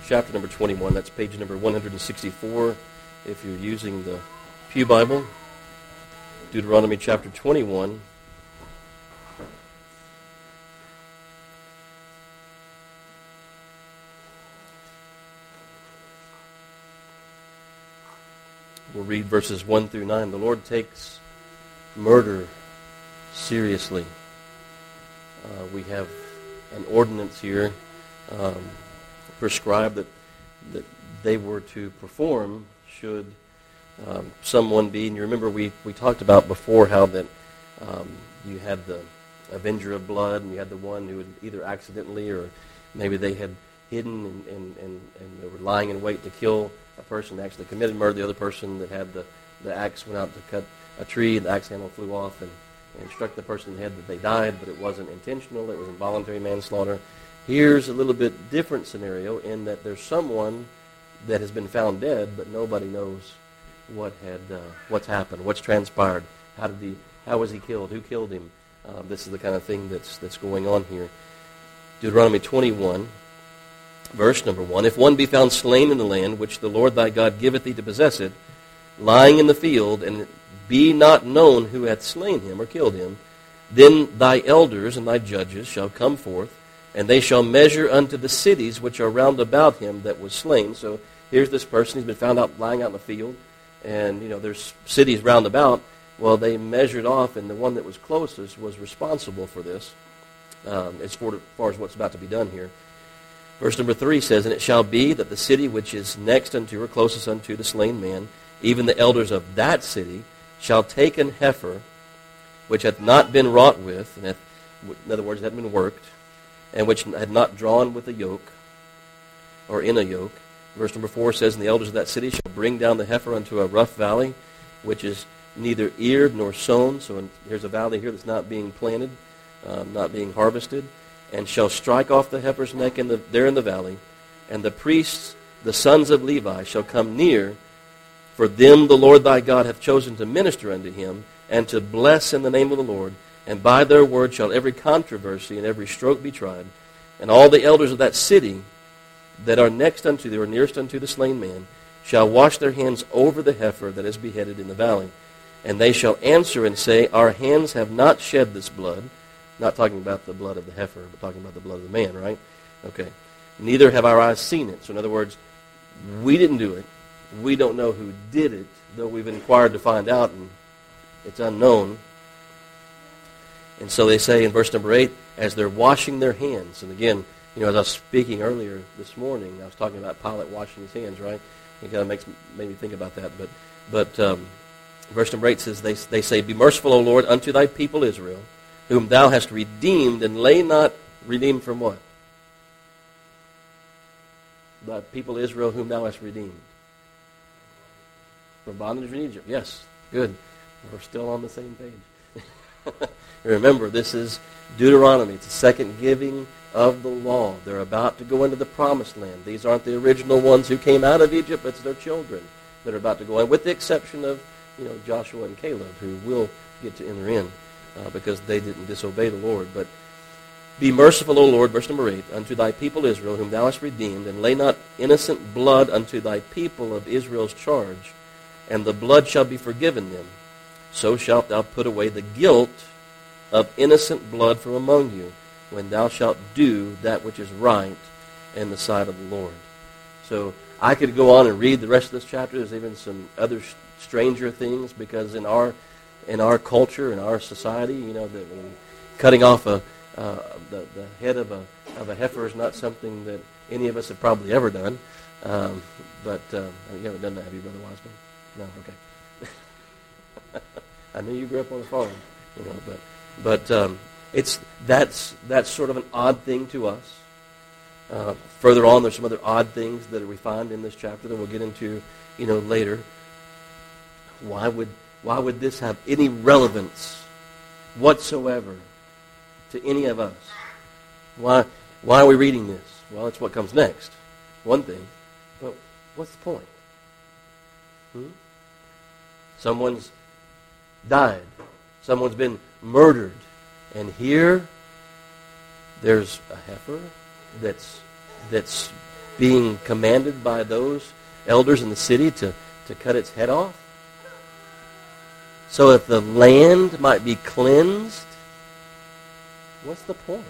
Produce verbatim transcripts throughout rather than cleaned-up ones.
chapter number twenty-one. That's page number one hundred sixty-four if you're using the Pew Bible. Deuteronomy chapter twenty-one. We'll read verses one through nine. The Lord takes murder seriously. Uh, we have an ordinance here um, prescribed that that they were to perform should um, someone be. And you remember we, we talked about before how that um, you had the avenger of blood and you had the one who had either accidentally or maybe they had hidden and, and, and, and they were lying in wait to kill a person that actually committed murder. The other person that had the, the axe went out to cut a tree, the axe handle flew off and, and struck the person in the head that they died, but it wasn't intentional, it was involuntary manslaughter. Here's a little bit different scenario in that there's someone that has been found dead, but nobody knows what had uh, what's happened, what's transpired, how did he, how was he killed, who killed him. Uh, this is the kind of thing that's that's going on here. Deuteronomy twenty-one, verse number one. If one be found slain in the land which the Lord thy God giveth thee to possess it, lying in the field, and it be not known who hath slain him or killed him, then thy elders and thy judges shall come forth, and they shall measure unto the cities which are round about him that was slain. So here's this person, he's been found out lying out in the field, and you know there's cities round about. Well, they measured off, and the one that was closest was responsible for this, um, as far as what's about to be done here. Verse number three says, And it shall be that the city which is next unto or closest unto the slain man, even the elders of that city, shall take an heifer, which hath not been wrought with, and hath, in other words, hath been worked, and which had not drawn with a yoke, or in a yoke. Verse number four says, And the elders of that city shall bring down the heifer unto a rough valley, which is neither eared nor sown. So here's a valley here that's not being planted, um, not being harvested, and shall strike off the heifer's neck in the, there in the valley, and the priests, the sons of Levi, shall come near, for them the Lord thy God hath chosen to minister unto him, and to bless in the name of the Lord, and by their word shall every controversy and every stroke be tried. And all the elders of that city that are next unto thee, or nearest unto the slain man, shall wash their hands over the heifer that is beheaded in the valley. And they shall answer and say, Our hands have not shed this blood. Not talking about the blood of the heifer, but talking about the blood of the man, right? Okay. Neither have our eyes seen it. So in other words, we didn't do it. We don't know who did it, though we've inquired to find out, and it's unknown. And so they say in verse number eight, as they're washing their hands, and again, you know, as I was speaking earlier this morning, I was talking about Pilate washing his hands, right? It kind of makes made me think about that. But but um, verse number eight says, they, they say, Be merciful, O Lord, unto thy people Israel, whom thou hast redeemed, and lay not, redeemed from what? Thy people Israel, whom thou hast redeemed. From bondage in Egypt. Yes, good. We're still on the same page. Remember, this is Deuteronomy. It's the second giving of the law. They're about to go into the promised land. These aren't the original ones who came out of Egypt. It's their children that are about to go in, with the exception of, you know, Joshua and Caleb, who will get to enter in uh, because they didn't disobey the Lord. But be merciful, O Lord, verse number eight, unto thy people Israel, whom thou hast redeemed, and lay not innocent blood unto thy people of Israel's charge, and the blood shall be forgiven them. So shalt thou put away the guilt of innocent blood from among you, when thou shalt do that which is right in the sight of the Lord. So I could go on and read the rest of this chapter. There's even some other stranger things, because in our in our culture, in our society, you know, that cutting off a uh, the, the head of a of a heifer is not something that any of us have probably ever done. Um, but um, you haven't done that, have you, Brother Wiseman? No, okay. I knew you grew up on a farm, you know, but but um, it's that's that's sort of an odd thing to us. Uh, further on, there's some other odd things that we find in this chapter that we'll get into, you know, later. Why would why would this have any relevance whatsoever to any of us? Why why are we reading this? Well, it's what comes next. One thing, but what's the point? Hmm? Someone's died. Someone's been murdered. And here, there's a heifer that's that's being commanded by those elders in the city to, to cut its head off? So that the land might be cleansed? What's the point?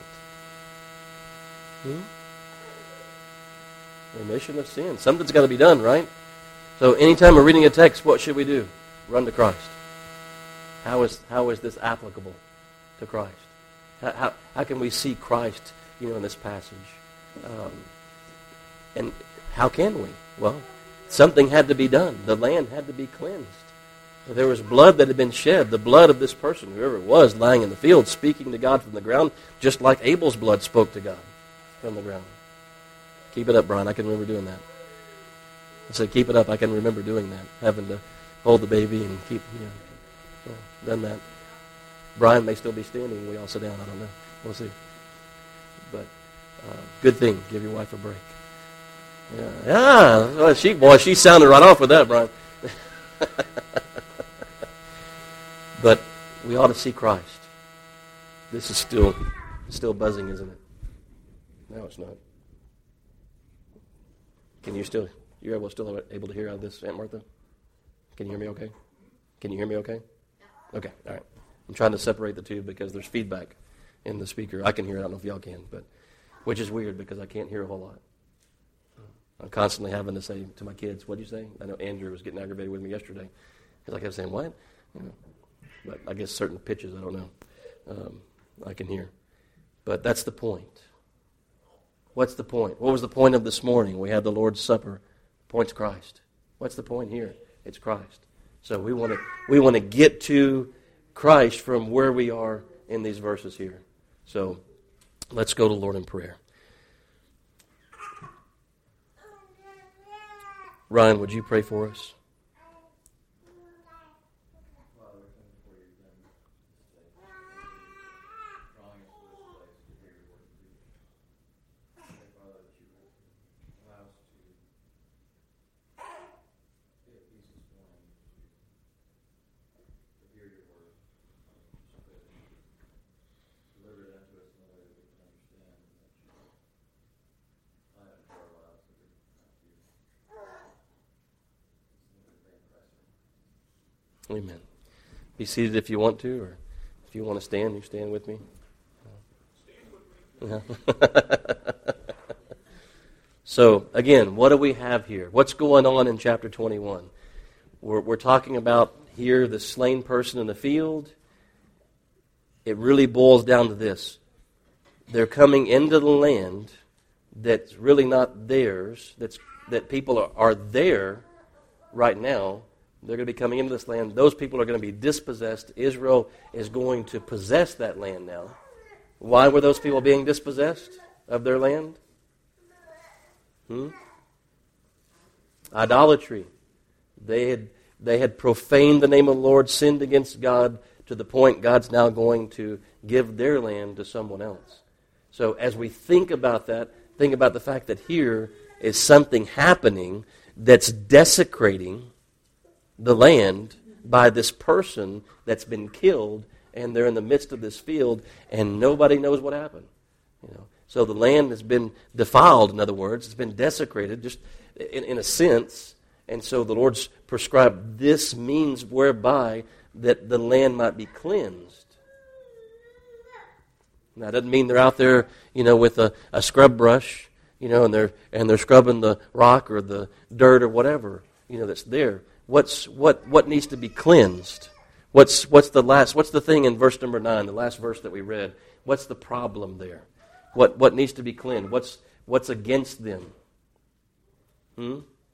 Hmm? Remission of sin. Something's got to be done, right? So anytime we're reading a text, what should we do? Run to Christ. How is how is this applicable to Christ? How how, how can we see Christ, you know, in this passage? Um, and how can we? Well, something had to be done. The land had to be cleansed. There was blood that had been shed, the blood of this person, whoever it was, lying in the field, speaking to God from the ground, just like Abel's blood spoke to God from the ground. Keep it up, Brian. I can remember doing that. I said, keep it up. I can remember doing that, having to hold the baby and keep, you know, well, done that. Brian may still be standing. We all sit down. I don't know. We'll see. But uh, good thing. Give your wife a break. Yeah, yeah. Well, she, boy, she sounded right off with that, Brian. But we ought to see Christ. This is still still buzzing, isn't it? No, it's not. Can you still, you're able, still able to hear out of this, Aunt Martha? Can you hear me okay? Can you hear me okay? Okay, all right. I'm trying to separate the two because there's feedback in the speaker. I can hear it. I don't know if y'all can, but which is weird because I can't hear a whole lot. I'm constantly having to say to my kids, what'd you say? I know Andrew was getting aggravated with me yesterday because I kept saying, what? You know, but I guess certain pitches, I don't know, um, I can hear. But that's the point. What's the point? What was the point of this morning? We had the Lord's Supper. Point's Christ. What's the point here? It's Christ. So we want to we want to get to Christ from where we are in these verses here. So let's go to the Lord in prayer. Ryan, would you pray for us? Amen. Be seated if you want to, or if you want to stand, you stand with me. Stand with me. Yeah. So, again, what do we have here? What's going on in chapter twenty-one? We're, we're talking about here the slain person in the field. It really boils down to this. They're coming into the land that's really not theirs, that's that people are, are there right now. They're going to be coming into this land. Those people are going to be dispossessed. Israel is going to possess that land now. Why were those people being dispossessed of their land? Hmm? Idolatry. They had they had profaned the name of the Lord, sinned against God to the point God's now going to give their land to someone else. So as we think about that, think about the fact that here is something happening that's desecrating the land by this person that's been killed, and they're in the midst of this field, and nobody knows what happened. You know, so the land has been defiled. In other words, it's been desecrated, just in, in a sense. And so the Lord's prescribed this means whereby that the land might be cleansed. Now, that doesn't mean they're out there, you know, with a, a scrub brush, you know, and they're and they're scrubbing the rock or the dirt or whatever, you know, that's there. What's what what needs to be cleansed? What's what's the last what's the thing in verse number nine, the last verse that we read? What's the problem there? What what needs to be cleansed? What's what's against them? Hmm?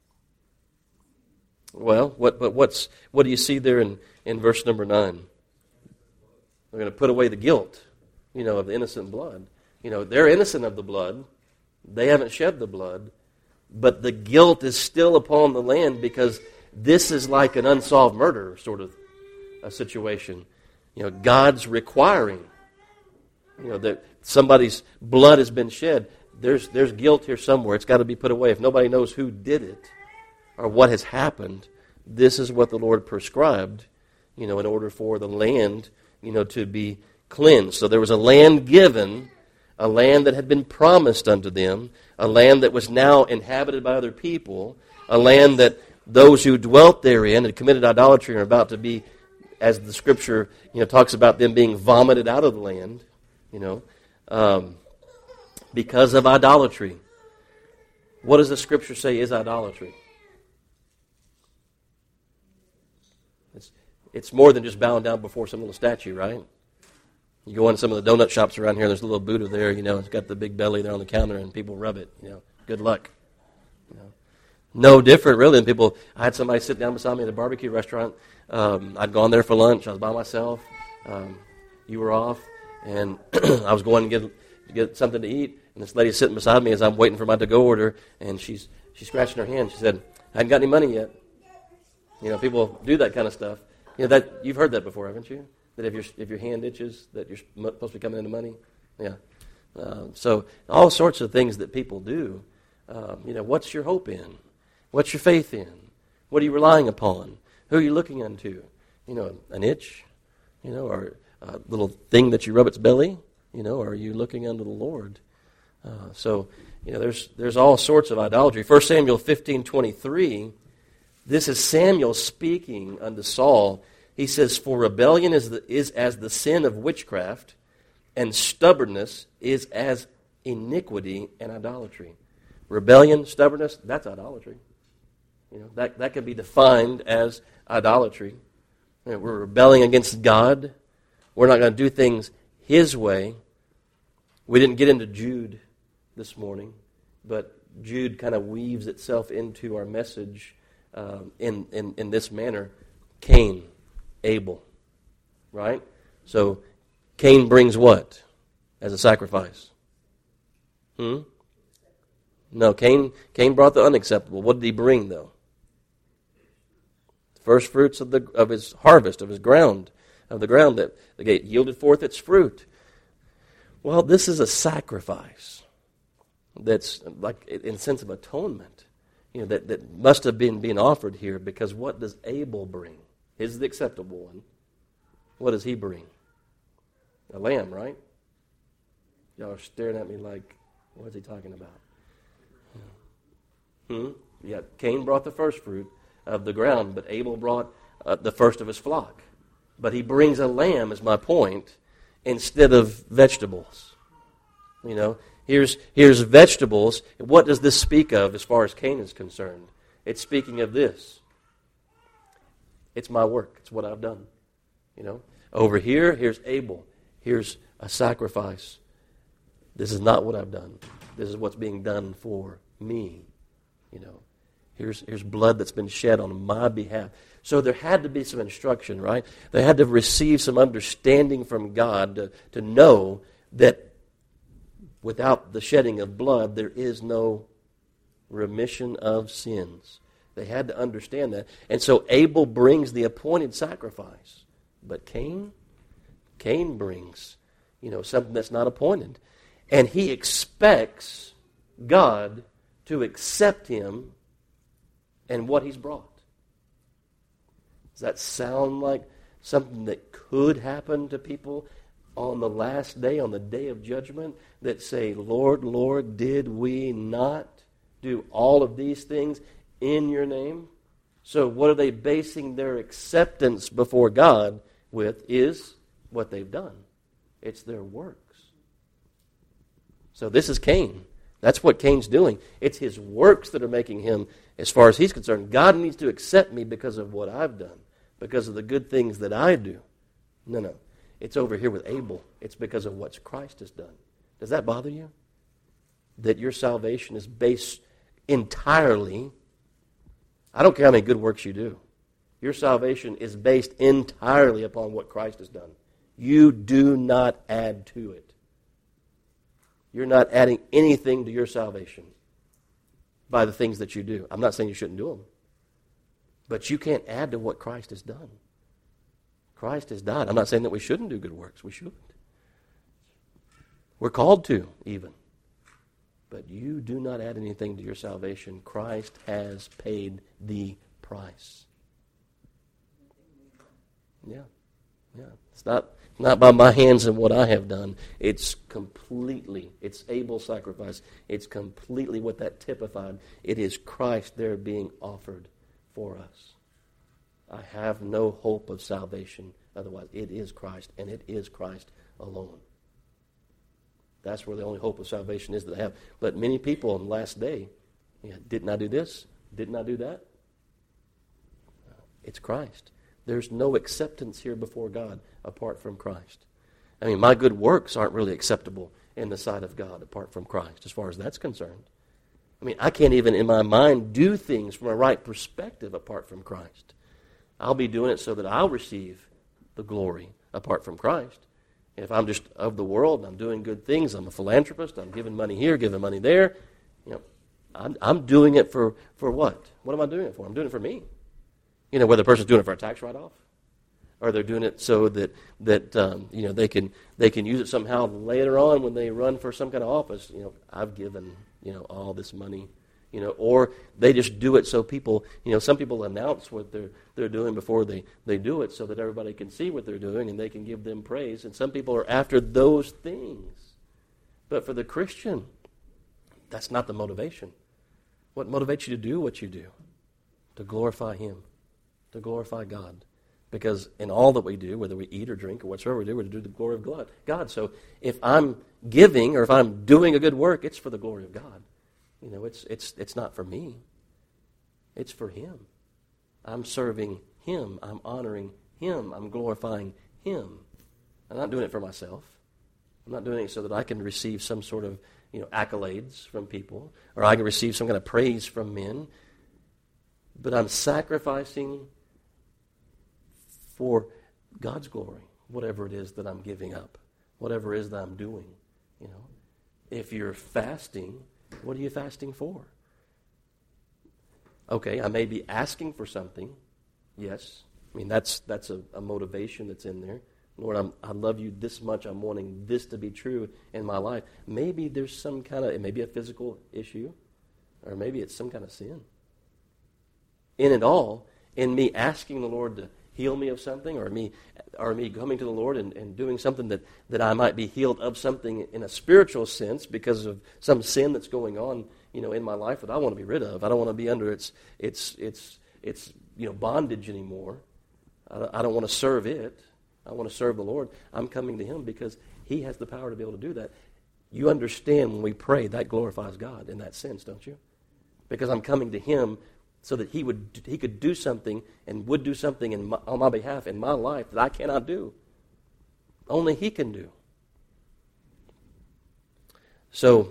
Well, what but what's what do you see there in, in verse number nine? We're going to put away the guilt, you know, of the innocent blood. You know, they're innocent of the blood. They haven't shed the blood, but the guilt is still upon the land because this is like an unsolved murder sort of a situation. You know, God's requiring, you know, that somebody's blood has been shed. There's there's guilt here somewhere. It's got to be put away. If nobody knows who did it or what has happened, this is what the Lord prescribed, you know, in order for the land, you know, to be cleansed. So there was a land given, a land that had been promised unto them, a land that was now inhabited by other people, a land that those who dwelt therein had committed idolatry and are about to be, as the Scripture you know talks about them being vomited out of the land, you know, um, because of idolatry. What does the Scripture say is idolatry? It's, it's more than just bowing down before some little statue, right? You go into some of the donut shops around here, there's a little Buddha there, you know, it's got the big belly there on the counter, and people rub it, you know, good luck. You know. No different, really, than people. I had somebody sit down beside me at a barbecue restaurant. Um, I'd gone there for lunch. I was by myself. Um, you were off, and I was going to get, get something to eat, and this lady's sitting beside me as I'm waiting for my to-go order, and she's she's scratching her hand. She said, I hadn't got any money yet. You know, people do that kind of stuff. You know, that you've heard that before, haven't you? That if your if your hand itches, that you're supposed to be coming into money. Yeah. Uh, so all sorts of things that people do. Um, you know, what's your hope in? What's your faith in? What are you relying upon? Who are you looking unto? You know, an itch? You know, or a little thing that you rub its belly? You know, or are you looking unto the Lord? Uh, so, you know, there's there's all sorts of idolatry. First Samuel fifteen twenty-three, this is Samuel speaking unto Saul. He says, for rebellion is, the, is as the sin of witchcraft, and stubbornness is as iniquity and idolatry. Rebellion, stubbornness, that's idolatry. You know, that, that can be defined as idolatry. You know, we're rebelling against God. We're not going to do things His way. We didn't get into Jude this morning, but Jude kind of weaves itself into our message um, in, in, in this manner. Cain. Abel, right? So Cain brings what as a sacrifice? Hmm? No, Cain Cain brought the unacceptable. What did he bring, though? First fruits of the of his harvest, of his ground, of the ground that that yielded forth its fruit. Well, this is a sacrifice that's like in sense of atonement, you know, that, that must have been being offered here, because what does Abel bring? His is the acceptable one. What does he bring? A lamb, right? Y'all are staring at me like, what is he talking about? Hmm? Yeah, Cain brought the first fruit of the ground, but Abel brought uh, the first of his flock. But he brings a lamb, is my point, instead of vegetables. You know, here's here's vegetables. What does this speak of as far as Cain is concerned? It's speaking of this. It's my work. It's what I've done. You know, over here, here's Abel. Here's a sacrifice. This is not what I've done. This is what's being done for me. You know, here's here's blood that's been shed on my behalf. So there had to be some instruction, right? They had to receive some understanding from God to, to know that without the shedding of blood, there is no remission of sins. They had to understand that. And so Abel brings the appointed sacrifice. But Cain, Cain brings, you know, something that's not appointed. And he expects God to accept him and what he's brought. Does that sound like something that could happen to people on the last day, on the day of judgment, that say, Lord, Lord, did we not do all of these things in your name? So what are they basing their acceptance before God with is what they've done. It's their works. So this is Cain. That's what Cain's doing. It's his works that are making him, as far as he's concerned, God needs to accept me because of what I've done, because of the good things that I do. No, no. It's over here with Abel. It's because of what Christ has done. Does that bother you? That your salvation is based entirely, I don't care how many good works you do, your salvation is based entirely upon what Christ has done. You do not add to it. You're not adding anything to your salvation by the things that you do. I'm not saying you shouldn't do them, but you can't add to what Christ has done. Christ has died. I'm not saying that we shouldn't do good works. We shouldn't. We're called to, even. But you do not add anything to your salvation. Christ has paid the price. Yeah. Yeah, it's not not by my hands and what I have done. It's completely, it's Abel's sacrifice. It's completely what that typified. It is Christ there being offered for us. I have no hope of salvation otherwise. It is Christ, and it is Christ alone. That's where the only hope of salvation is that I have. But many people on the last day, yeah, didn't I do this? Didn't I do that? It's Christ. There's no acceptance here before God apart from Christ. I mean, my good works aren't really acceptable in the sight of God apart from Christ, as far as that's concerned. I mean, I can't even in my mind do things from a right perspective apart from Christ. I'll be doing it so that I'll receive the glory apart from Christ. And if I'm just of the world and I'm doing good things, I'm a philanthropist, I'm giving money here, giving money there, you know, I'm, I'm doing it for, for what? What am I doing it for? I'm doing it for me. You know, whether the person's doing it for a tax write-off, or they're doing it so that that um, you know they can they can use it somehow later on when they run for some kind of office. You know, I've given you know all this money, you know, or they just do it so people, you know, some people announce what they're they're doing before they, they do it so that everybody can see what they're doing and they can give them praise. And some people are after those things, but for the Christian, that's not the motivation. What motivates you to do what you do? To glorify Him. To glorify God. Because in all that we do, whether we eat or drink or whatsoever we do, we're to do the glory of God. So if I'm giving or if I'm doing a good work, it's for the glory of God. You know, it's it's it's not for me. It's for Him. I'm serving Him. I'm honoring Him. I'm glorifying Him. I'm not doing it for myself. I'm not doing it so that I can receive some sort of, you know, accolades from people, or I can receive some kind of praise from men. But I'm sacrificing for God's glory, whatever it is that I'm giving up, whatever it is that I'm doing. You know, if you're fasting, what are you fasting for? Okay, I may be asking for something. Yes, I mean that's that's a, a motivation that's in there. Lord, I'm, I love you this much. I'm wanting this to be true in my life. Maybe there's some kind of, it may be a physical issue, or maybe it's some kind of sin. In it all, in me asking the Lord to heal me of something, or me or me coming to the Lord and, and doing something that, that I might be healed of something in a spiritual sense because of some sin that's going on, you know, in my life that I want to be rid of. I don't want to be under its its its its you know bondage anymore. I, I don't want to serve it. I want to serve the Lord. I'm coming to Him because He has the power to be able to do that. You understand when we pray, that glorifies God in that sense, don't you? Because I'm coming to Him so that He would He could do something and would do something in my, on my behalf in my life that I cannot do. Only He can do. So,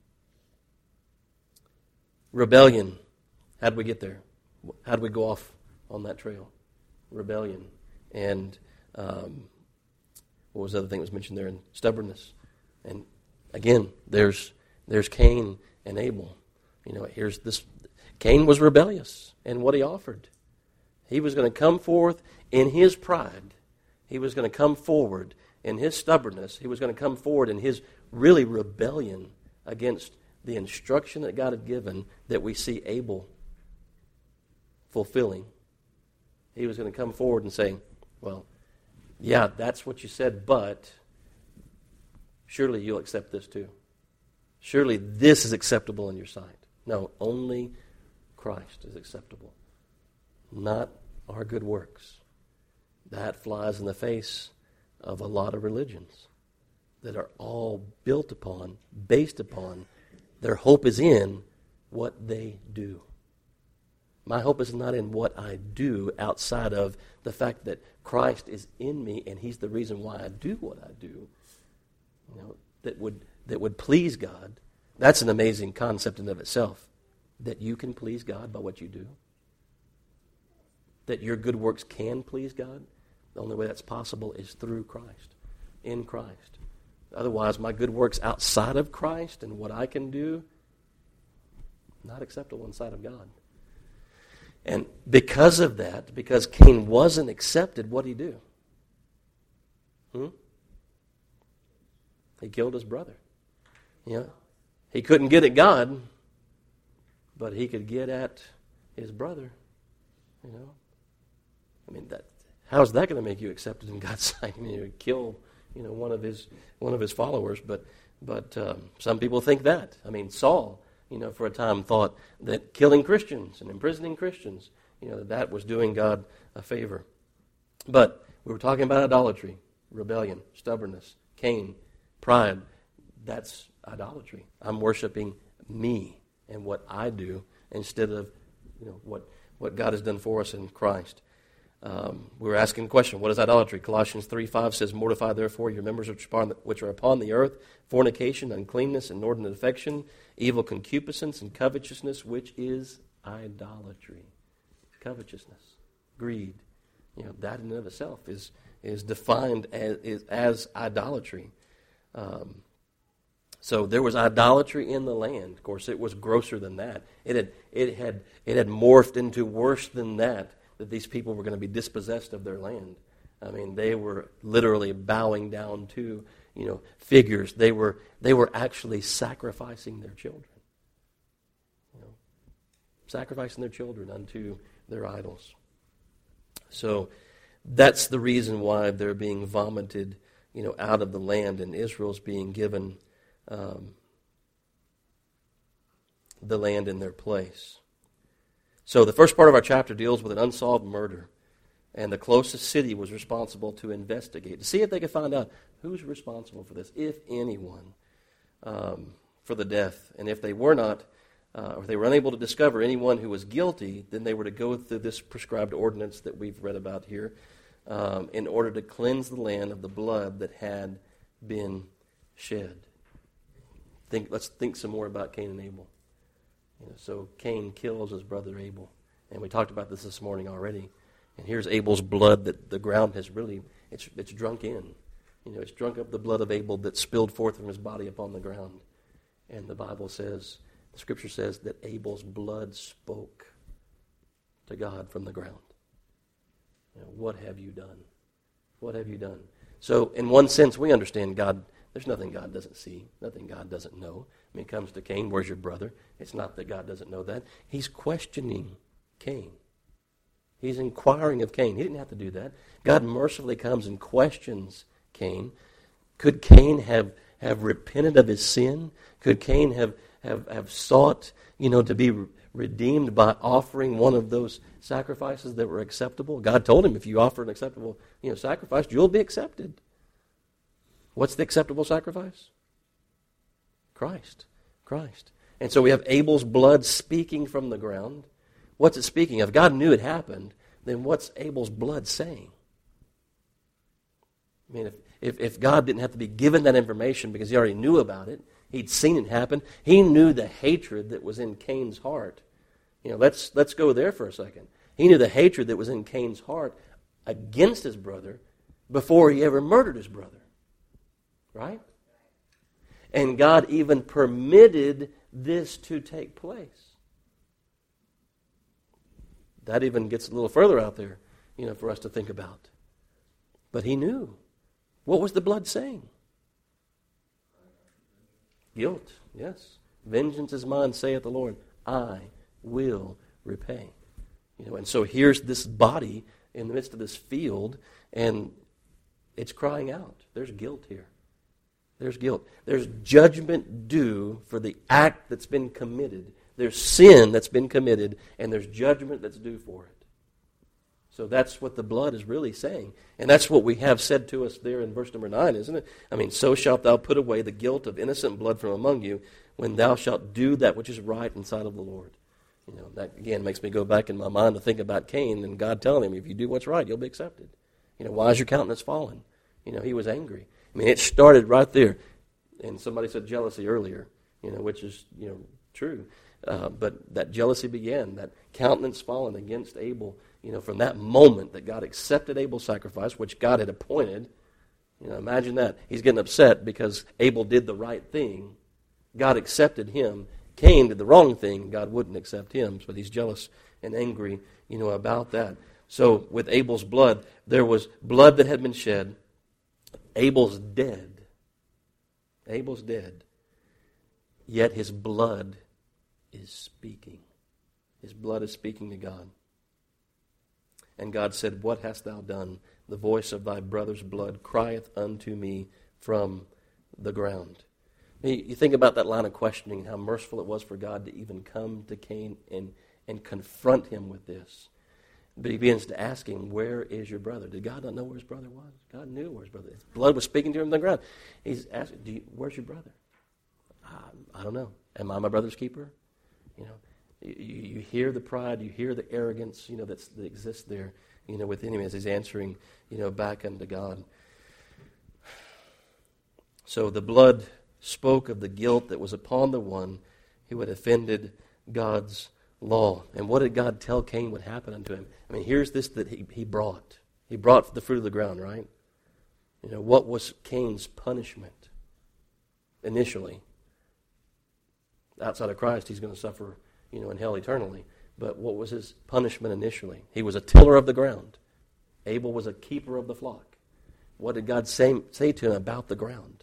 rebellion. How did we get there? How did we go off on that trail? Rebellion. And um, what was the other thing that was mentioned there? And stubbornness. And again, there's there's Cain and Abel. You know, here's this. Cain was rebellious in what he offered. He was going to come forth in his pride. He was going to come forward in his stubbornness. He was going to come forward in his really rebellion against the instruction that God had given that we see Abel fulfilling. He was going to come forward and say, well, yeah, that's what you said, but surely you'll accept this too. Surely this is acceptable in your sight. No, only Christ is acceptable, not our good works. That flies in the face of a lot of religions that are all built upon, based upon, their hope is in what they do. My hope is not in what I do outside of the fact that Christ is in me and He's the reason why I do what I do. You know, that would that would please God. That's an amazing concept in of itself. That you can please God by what you do. That your good works can please God. The only way that's possible is through Christ, in Christ. Otherwise, my good works outside of Christ and what I can do, not acceptable in the sight of God. And because of that, because Cain wasn't accepted, what did he do? Hmm? He killed his brother. You know, he couldn't get at God, but he could get at his brother. You know, I mean that how's that going to make you accepted in God's sight? I mean, you would kill, you know, one of his one of his followers. But but um, some people think that. I mean, Saul, you know, for a time thought that killing Christians and imprisoning Christians, you know, that that was doing God a favor. But we were talking about idolatry, rebellion, stubbornness, Cain, pride. That's idolatry. I'm worshiping me and what I do instead of, you know, what, what God has done for us in Christ. Um, we were asking the question, what is idolatry? Colossians three five says, mortify therefore your members which are upon the, which are upon the earth, fornication, uncleanness, inordinate affection, evil concupiscence, and covetousness, which is idolatry. Covetousness, greed. You know, that in and of itself is is defined as, is, as idolatry. Um, so there was idolatry in the land. Of course, it was grosser than that. It had it had it had morphed into worse than that. That these people were going to be dispossessed of their land. I mean, they were literally bowing down to, you know, figures. They were they were actually sacrificing their children. You know, sacrificing their children unto their idols. So that's the reason why they're being vomited, you know, out of the land, and Israel's being given um, the land in their place. So the first part of our chapter deals with an unsolved murder, and the closest city was responsible to investigate, to see if they could find out who's responsible for this, if anyone, um, for the death. And if they were not, uh, or if they were unable to discover anyone who was guilty, then they were to go through this prescribed ordinance that we've read about here, um, in order to cleanse the land of the blood that had been shed. Think. Let's think some more about Cain and Abel. You know, so Cain kills his brother Abel. And we talked about this this morning already. And here's Abel's blood that the ground has really, it's it's drunk in. You know, it's drunk up the blood of Abel that spilled forth from his body upon the ground. And the Bible says, the Scripture says that Abel's blood spoke to God from the ground. You know, what have you done? What have you done? So in one sense, we understand God. There's nothing God doesn't see, nothing God doesn't know. When it comes to Cain, where's your brother? It's not that God doesn't know that. He's questioning Cain. He's inquiring of Cain. He didn't have to do that. God mercifully comes and questions Cain. Could Cain have, have repented of his sin? Could Cain have, have, have sought, you know, to be re- redeemed by offering one of those sacrifices that were acceptable? God told him, if you offer an acceptable, you know, sacrifice, you'll be accepted. What's the acceptable sacrifice? Christ. Christ. And so we have Abel's blood speaking from the ground. What's it speaking of? God knew it happened. Then what's Abel's blood saying? I mean, if, if, if God didn't have to be given that information because he already knew about it, he'd seen it happen, he knew the hatred that was in Cain's heart. You know, let's, let's go there for a second. He knew the hatred that was in Cain's heart against his brother before he ever murdered his brother. Right? And God even permitted this to take place. That even gets a little further out there, you know, for us to think about. But he knew. What was the blood saying? Guilt, yes. Vengeance is mine, saith the Lord. I will repay. You know, and so here's this body in the midst of this field, and it's crying out. There's guilt here. There's guilt. There's judgment due for the act that's been committed. There's sin that's been committed, and there's judgment that's due for it. So that's what the blood is really saying. And that's what we have said to us there in verse number nine, isn't it? I mean, so shalt thou put away the guilt of innocent blood from among you when thou shalt do that which is right in sight of the Lord. You know, that again makes me go back in my mind to think about Cain and God telling him, if you do what's right, you'll be accepted. You know, why is your countenance fallen? You know, he was angry. I mean, it started right there. And somebody said jealousy earlier, you know, which is, you know, true. Uh, but that jealousy began, that countenance fallen against Abel, you know, from that moment that God accepted Abel's sacrifice, which God had appointed. You know, imagine that. He's getting upset because Abel did the right thing. God accepted him. Cain did the wrong thing. God wouldn't accept him. But he's jealous and angry, you know, about that. So with Abel's blood, there was blood that had been shed. Abel's dead. Abel's dead. Yet his blood is speaking. His blood is speaking to God. And God said, what hast thou done? The voice of thy brother's blood crieth unto me from the ground. You think about that line of questioning, how merciful it was for God to even come to Cain and, and confront him with this. But he begins to ask him, where is your brother? Did God not know where his brother was? God knew where his brother was. His blood was speaking to him on the ground. He's asking, Do you, where's your brother? I, I don't know. Am I my brother's keeper? You know, you, you hear the pride, you hear the arrogance, you know, that's, that exists there, you know, within him as he's answering, you know, back unto God. So the blood spoke of the guilt that was upon the one who had offended God's law. And what did God tell Cain would happen unto him? I mean, here's this that he, he brought. He brought the fruit of the ground, right? You know, what was Cain's punishment initially? Outside of Christ, he's going to suffer, you know, in hell eternally. But what was his punishment initially? He was a tiller of the ground. Abel was a keeper of the flock. What did God say, say to him about the ground?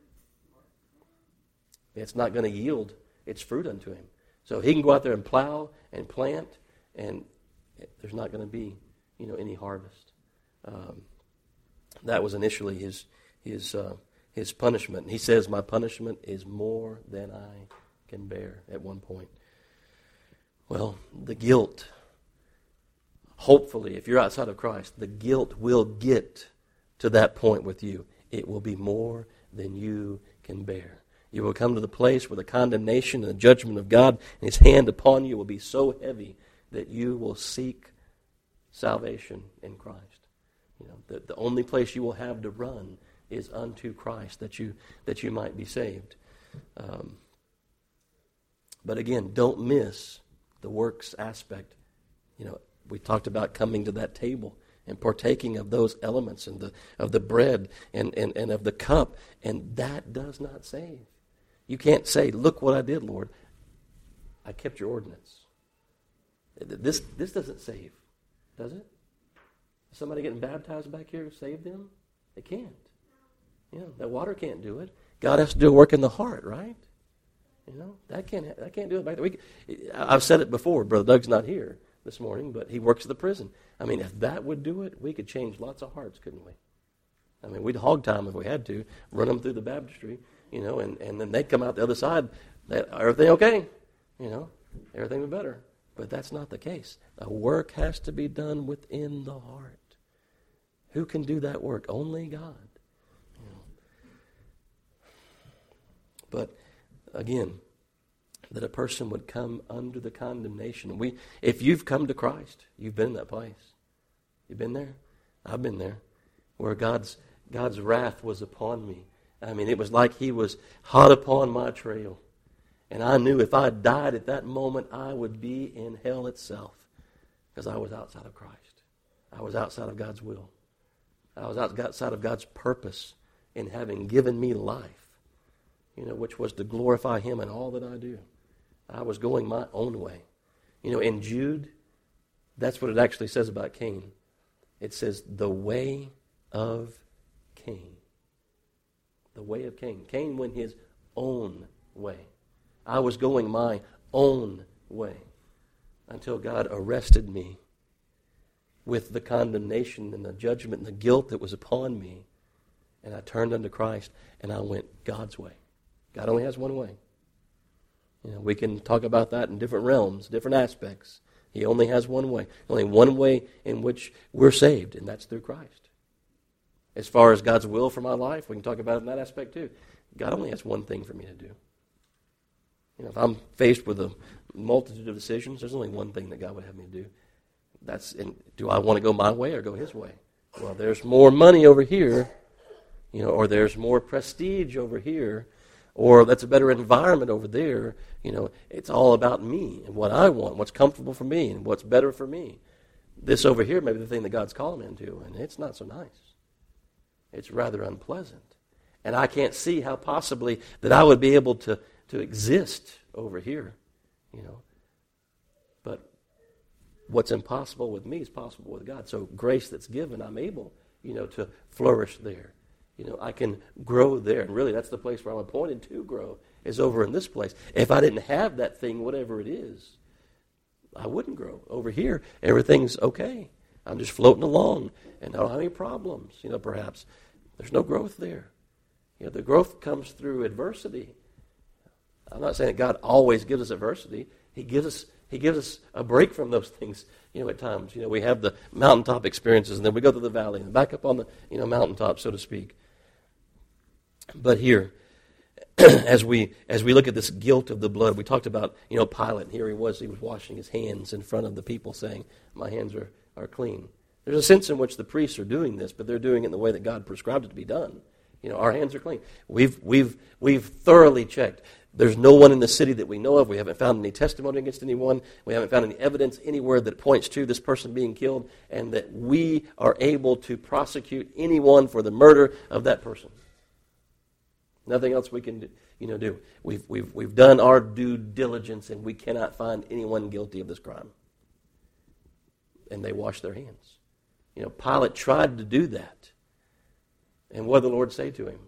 It's not going to yield its fruit unto him. So he can go out there and plow and plant, and there's not going to be, you know, any harvest. Um, that was initially his his uh, his punishment. And he says, "My punishment is more than I can bear." At one point, well, the guilt. Hopefully, if you're outside of Christ, the guilt will get to that point with you. It will be more than you can bear. You will come to the place where the condemnation and the judgment of God and His hand upon you will be so heavy that you will seek salvation in Christ. You know, the, the only place you will have to run is unto Christ, that you that you might be saved. Um, but again, don't miss the works aspect. You know, we talked about coming to that table and partaking of those elements and the of the bread and, and, and of the cup, and that does not save. You can't say, "Look what I did, Lord. I kept your ordinance." This this doesn't save, does it? Is somebody getting baptized back here to save them? It can't. You know, that water can't do it. God has to do a work in the heart, right? You know, that can't that can't do it back there. We, I've said it before. Brother Doug's not here this morning, but he works at the prison. I mean, if that would do it, we could change lots of hearts, couldn't we? I mean, we'd hog time if we had to, run them through the baptistry. You know, and, and then they'd come out the other side. That, everything okay? You know, everything was better. But that's not the case. The work has to be done within the heart. Who can do that work? Only God. You know. But again, that a person would come under the condemnation. We, if you've come to Christ, you've been in that place. You've been there. I've been there, where God's God's wrath was upon me. I mean, it was like He was hot upon my trail. And I knew if I died at that moment, I would be in hell itself, because I was outside of Christ. I was outside of God's will. I was outside of God's purpose in having given me life, you know, which was to glorify Him in all that I do. I was going my own way. You know, in Jude, that's what it actually says about Cain. It says, the way of Cain. The way of Cain. Cain went his own way. I was going my own way until God arrested me with the condemnation and the judgment and the guilt that was upon me. And I turned unto Christ and I went God's way. God only has one way. You know, we can talk about that in different realms, different aspects. He only has one way. Only one way in which we're saved, and that's through Christ. As far as God's will for my life, we can talk about it in that aspect too. God only has one thing for me to do. You know, if I'm faced with a multitude of decisions, there's only one thing that God would have me do. That's, in, do I want to go my way or go His way? Well, there's more money over here, you know, or there's more prestige over here, or that's a better environment over there. You know, it's all about me and what I want, what's comfortable for me, and what's better for me. This over here may be the thing that God's calling me into, and it's not so nice. It's rather unpleasant. And I can't see how possibly that I would be able to, to exist over here, you know. But what's impossible with me is possible with God. So grace that's given, I'm able, you know, to flourish there. You know, I can grow there. And really, that's the place where I'm appointed to grow, is over in this place. If I didn't have that thing, whatever it is, I wouldn't grow. Over here, everything's okay. I'm just floating along, and I don't have any problems, you know, perhaps. There's no growth there. You know, the growth comes through adversity. I'm not saying that God always gives us adversity. He gives us He gives us a break from those things, you know, at times. You know, we have the mountaintop experiences, and then we go to the valley, and back up on the, you know, mountaintop, so to speak. But here, as we as we look at this guilt of the blood, we talked about, you know, Pilate, and here he was, he was washing his hands in front of the people, saying, my hands are, are clean. There's a sense in which the priests are doing this, but they're doing it in the way that God prescribed it to be done. You know, our hands are clean. We've we've we've thoroughly checked. There's no one in the city that we know of. We haven't found any testimony against anyone. We haven't found any evidence anywhere that points to this person being killed, and that we are able to prosecute anyone for the murder of that person. Nothing else we can, you know, do. We've we've we've done our due diligence, and we cannot find anyone guilty of this crime. And they wash their hands. You know, Pilate tried to do that. And what did the Lord say to him?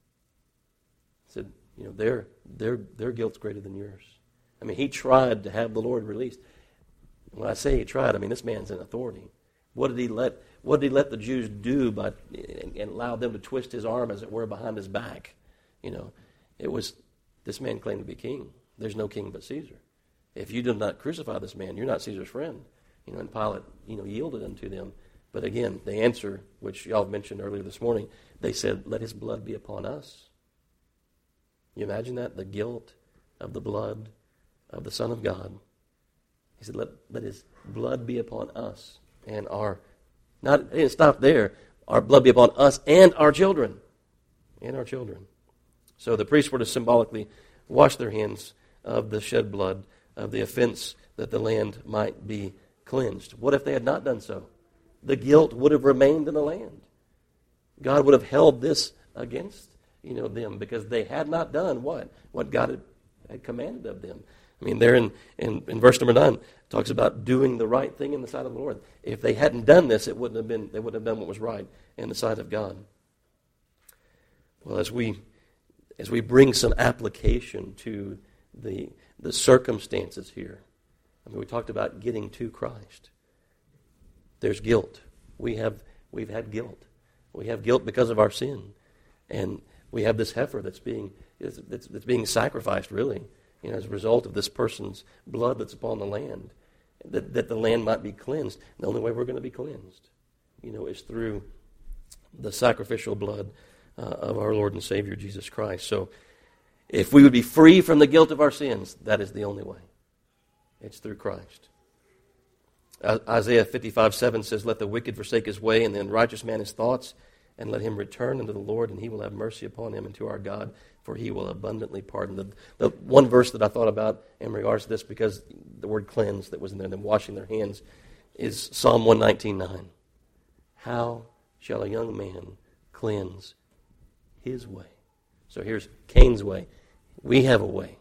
He said, you know, their their their guilt's greater than yours. I mean, he tried to have the Lord released. When I say he tried, I mean this man's in authority. What did he let what did he let the Jews do by and, and allow them to twist his arm, as it were, behind his back? You know, it was, this man claimed to be king. There's no king but Caesar. If you do not crucify this man, you're not Caesar's friend. You know, and Pilate, you know, yielded unto them. But again, the answer, which y'all mentioned earlier this morning, they said, let his blood be upon us. You imagine that? The guilt of the blood of the Son of God. He said, let, let his blood be upon us and our, not, it didn't stop there, our blood be upon us and our children. And our children. So the priests were to symbolically wash their hands of the shed blood, of the offense, that the land might be cleansed. What if they had not done so? The guilt would have remained in the land. God would have held this against, you know, them, because they had not done what? What God had, had commanded of them. I mean, there in, in, in verse number nine, it talks about doing the right thing in the sight of the Lord. If they hadn't done this, it wouldn't have been, they wouldn't have done what was right in the sight of God. Well, as we as we bring some application to the the circumstances here, I mean, we talked about getting to Christ. There's guilt. We have we've had guilt. We have guilt because of our sin, and we have this heifer that's being that's, that's being sacrificed, really, you know, as a result of this person's blood that's upon the land, that that the land might be cleansed. The only way we're going to be cleansed, you know, is through the sacrificial blood Uh, of our Lord and Savior, Jesus Christ. So if we would be free from the guilt of our sins, that is the only way. It's through Christ. Uh, Isaiah fifty-five seven says, let the wicked forsake his way, and the unrighteous man his thoughts, and let him return unto the Lord, and he will have mercy upon him and to our God, for he will abundantly pardon. The, the one verse that I thought about in regards to this, because the word cleanse that was in there, them washing their hands, is Psalm one nineteen nine. How shall a young man cleanse his way? So here's Cain's way. We have a way.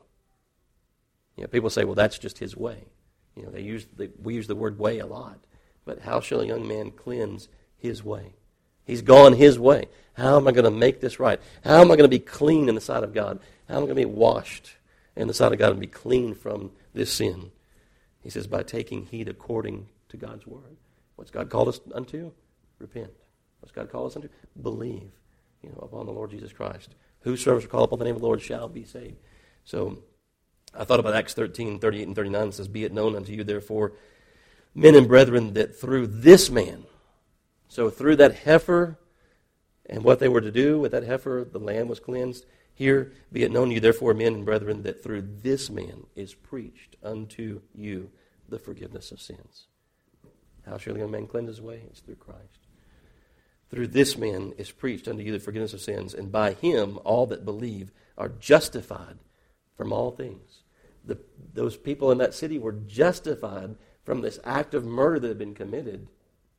You know, people say, well, that's just his way. You know, they use the, we use the word way a lot. But how shall a young man cleanse his way? He's gone his way. How am I going to make this right? How am I going to be clean in the sight of God? How am I going to be washed in the sight of God and be clean from this sin? He says, by taking heed according to God's word. What's God called us unto? Repent. What's God called us unto? Believe. You know, upon the Lord Jesus Christ. Whosoever shall call upon the name of the Lord shall be saved. So I thought about Acts thirteen, thirty-eight and thirty-nine. It says, be it known unto you, therefore, men and brethren, that through this man, so through that heifer and what they were to do with that heifer, the land was cleansed. Here, be it known to you, therefore, men and brethren, that through this man is preached unto you the forgiveness of sins. How shall a young man cleanse his way? It's through Christ. Through this man is preached unto you the forgiveness of sins, and by him all that believe are justified from all things. The, those people in that city were justified from this act of murder that had been committed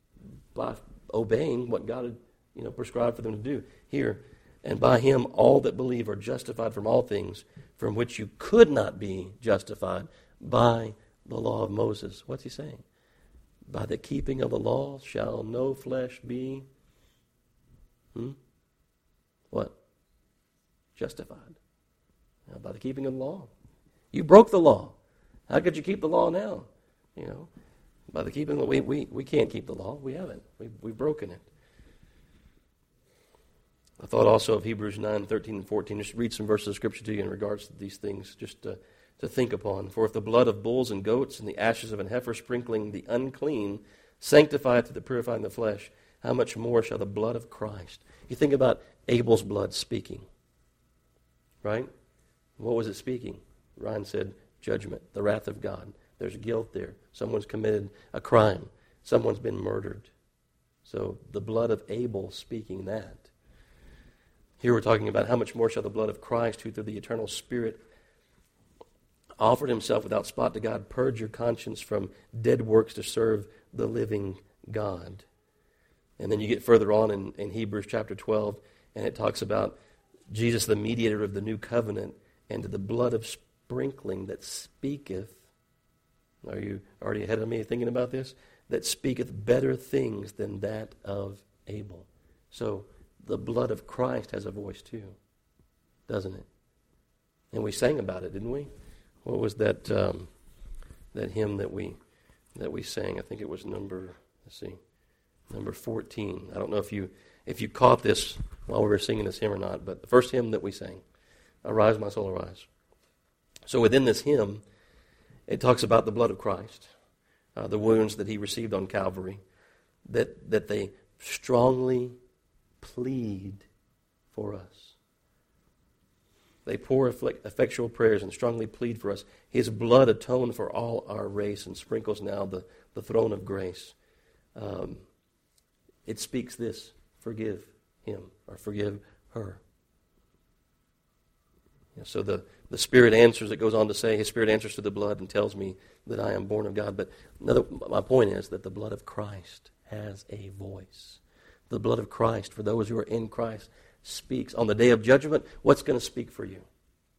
by obeying what God had, you know, prescribed for them to do. Here, and by him all that believe are justified from all things from which you could not be justified by the law of Moses. What's he saying? By the keeping of the law shall no flesh be Hmm? What? Justified. Now, by the keeping of the law. You broke the law. How could you keep the law now? You know, By the keeping of the law. We, we, we can't keep the law. We haven't. We, we've broken it. I thought also of Hebrews nine, thirteen, and fourteen. Just read some verses of Scripture to you in regards to these things, just to, to think upon. For if the blood of bulls and goats and the ashes of an heifer sprinkling the unclean sanctify to the purifying the flesh, how much more shall the blood of Christ? You think about Abel's blood speaking, right? What was it speaking? Ryan said, judgment, the wrath of God. There's guilt there. Someone's committed a crime. Someone's been murdered. So the blood of Abel speaking that. Here we're talking about how much more shall the blood of Christ, who through the eternal Spirit offered himself without spot to God, purge your conscience from dead works to serve the living God. And then you get further on in, in Hebrews chapter twelve, and it talks about Jesus, the mediator of the new covenant, and to the blood of sprinkling that speaketh. Are you already ahead of me thinking about this? That speaketh better things than that of Abel. So the blood of Christ has a voice too, doesn't it? And we sang about it, didn't we? What was that um, that hymn that we that we sang? I think it was number, let's see, number fourteen. I don't know if you if you caught this while we were singing this hymn or not, but the first hymn that we sang, Arise, My Soul, Arise. So within this hymn, it talks about the blood of Christ, uh, the wounds that he received on Calvary, that that they strongly plead for us. They pour effectual prayers and strongly plead for us. His blood atoned for all our race and sprinkles now the, the throne of grace. Um, it speaks this, forgive him or forgive her. Yeah, so the, the Spirit answers, it goes on to say, His Spirit answers to the blood and tells me that I am born of God. But another, my point is that the blood of Christ has a voice. The blood of Christ, for those who are in Christ, speaks. On the day of judgment, what's going to speak for you?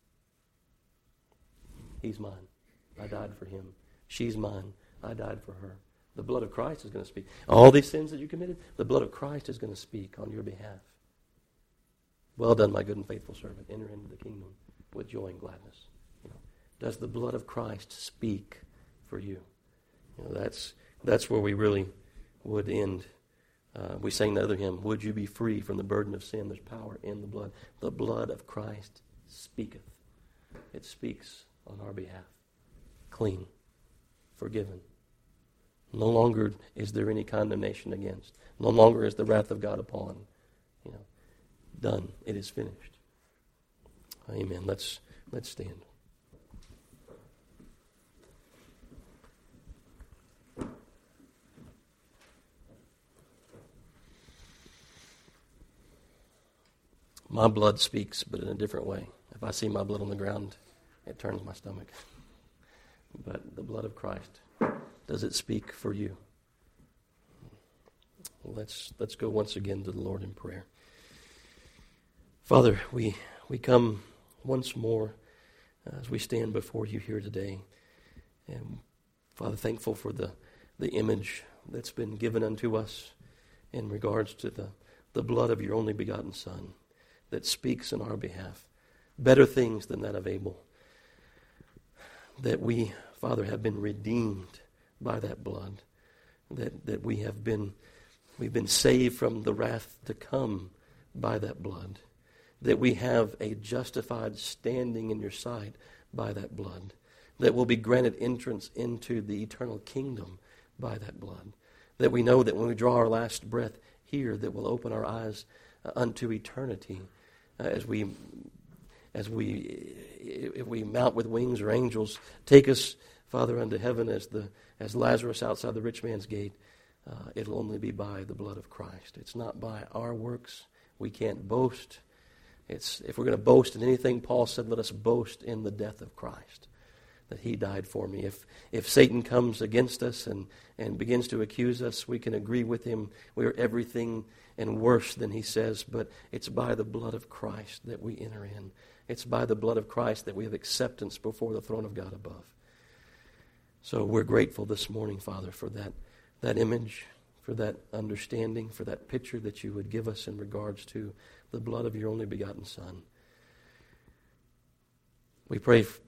He's mine. I died for him. She's mine. I died for her. The blood of Christ is going to speak. All these sins that you committed, the blood of Christ is going to speak on your behalf. Well done, my good and faithful servant. Enter into the kingdom with joy and gladness. You know, does the blood of Christ speak for you? You know, that's that's where we really would end. Uh, we sang the other hymn, would you be free from the burden of sin? There's power in the blood. The blood of Christ speaketh. It speaks on our behalf. Clean. Forgiven. No longer is there any condemnation against. No longer is the wrath of God upon. You know, done. It is finished. Amen. Let's let's stand. My blood speaks, but in a different way. If I see my blood on the ground, it turns my stomach. But the blood of Christ, does it speak for you? Let's let's go once again to the Lord in prayer. Father, we we come once more as we stand before you here today. And Father, thankful for the, the image that's been given unto us in regards to the, the blood of your only begotten Son that speaks in our behalf. Better things than that of Abel. That we, Father, have been redeemed by that blood. That that we have been we've been saved from the wrath to come by that blood. That we have a justified standing in your sight by that blood. That we'll be granted entrance into the eternal kingdom by that blood. That we know that when we draw our last breath here, that will open our eyes uh, unto eternity uh, as we as we if we mount with wings or angels, take us, Father, unto heaven as the as Lazarus outside the rich man's gate. Uh, it'll only be by the blood of Christ. It's not by our works. We can't boast. It's if we're going to boast in anything, Paul said, let us boast in the death of Christ, that he died for me. If if Satan comes against us and, and begins to accuse us, we can agree with him. We are everything and worse than he says, but it's by the blood of Christ that we enter in. It's by the blood of Christ that we have acceptance before the throne of God above. So we're grateful this morning, Father, for that, that image, for that understanding, for that picture that you would give us in regards to the blood of your only begotten Son. We pray,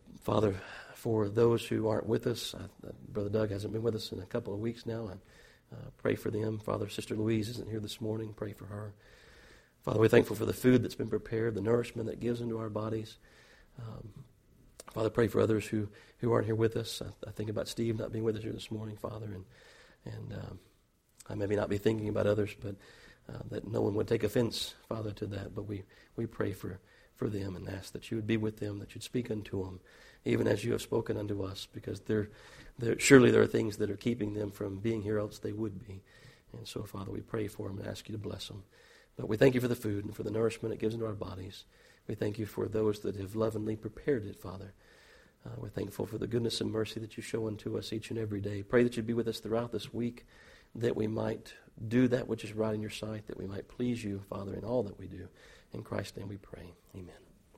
Father, for those who aren't with us, I, uh, Brother Doug hasn't been with us in a couple of weeks now. I uh, pray for them. Father, Sister Louise isn't here this morning. Pray for her. Father, we're thankful for the food that's been prepared, the nourishment that gives into our bodies. Um, Father, pray for others who, who aren't here with us. I, I think about Steve not being with us here this morning, Father, and and um, I maybe not be thinking about others, but uh, that no one would take offense, Father, to that. But we, we pray for, for them and ask that you would be with them, that you'd speak unto them, even as you have spoken unto us, because there, there surely there are things that are keeping them from being here, else they would be. And so, Father, we pray for them and ask you to bless them. But we thank you for the food and for the nourishment it gives into our bodies. We thank you for those that have lovingly prepared it, Father. Uh, we're thankful for the goodness and mercy that you show unto us each and every day. Pray that you'd be with us throughout this week, that we might do that which is right in your sight, that we might please you, Father, in all that we do. In Christ's name we pray. Amen.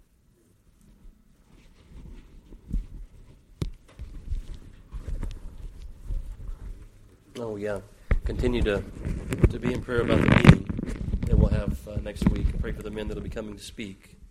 Oh, yeah. Continue to, to be in prayer about the meeting that we'll have uh, next week. Pray for the men that will be coming to speak.